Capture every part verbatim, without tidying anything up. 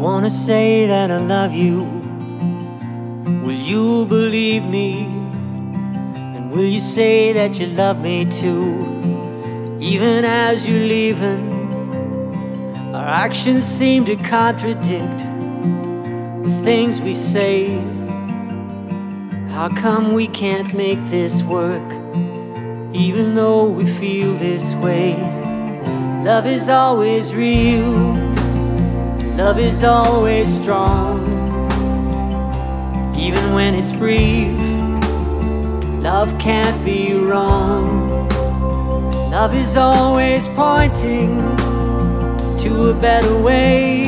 wanna say that I love you. Will you believe me? And will you say that you love me too? Even as you're leaving, our actions seem to contradict the things we say. How come we can't make this work, even though we feel this way? Love is always real, love is always strong. Even when it's brief, love can't be wrong. Love is always pointing to a better way.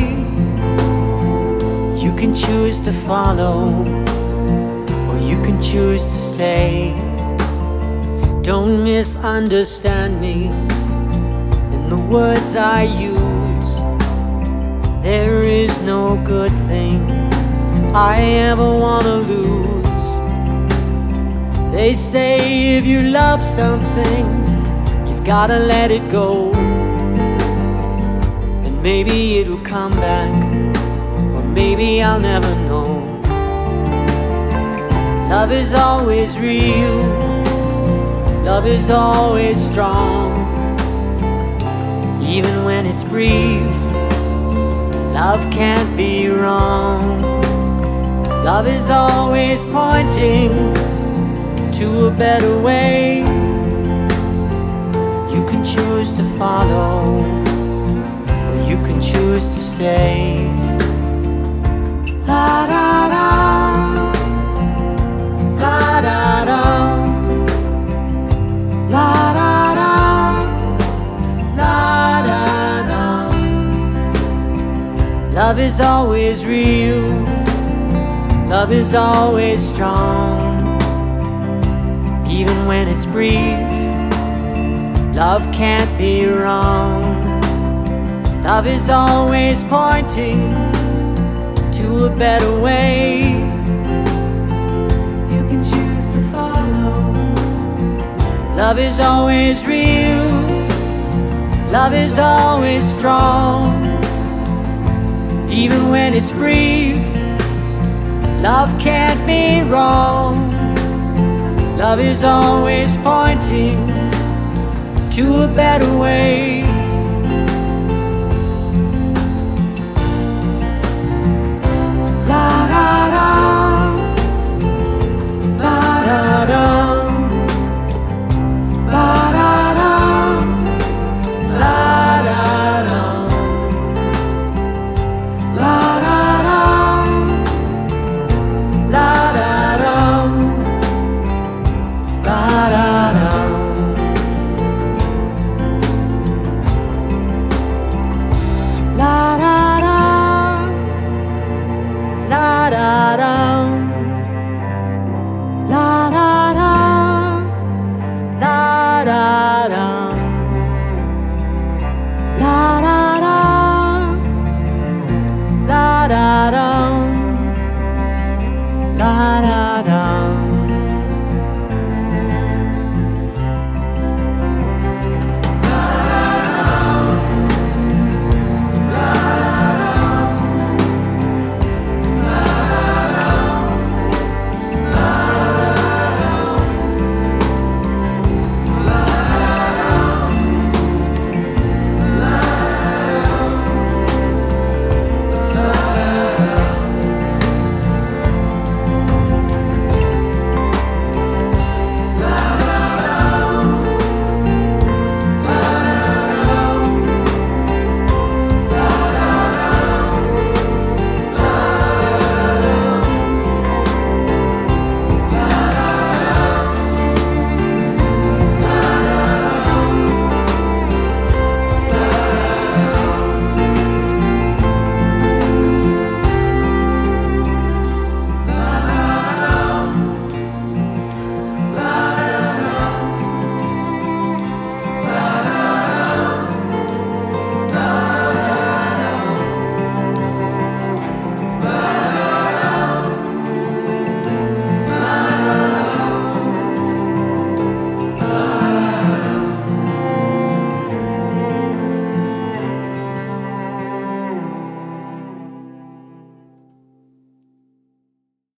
You can choose to follow, or you can choose to stay. Don't misunderstand me in the words I use. There is no good thing I ever wanna lose. They say if you love something, you've gotta let it go, and maybe it'll come back, or maybe I'll never know. Love is always real, love is always strong. Even when it's brief, love can't be wrong. Love is always pointing to a better way. You can choose to follow, or you can choose to stay. La da da, la da da, la da da, la da da. Love is always real, love is always strong. Even when it's brief, love can't be wrong. Love is always pointing to a better way. You can choose to follow. Love is always real, love is always strong. Even when it's brief, love can't be wrong. Love is always pointing to a better way.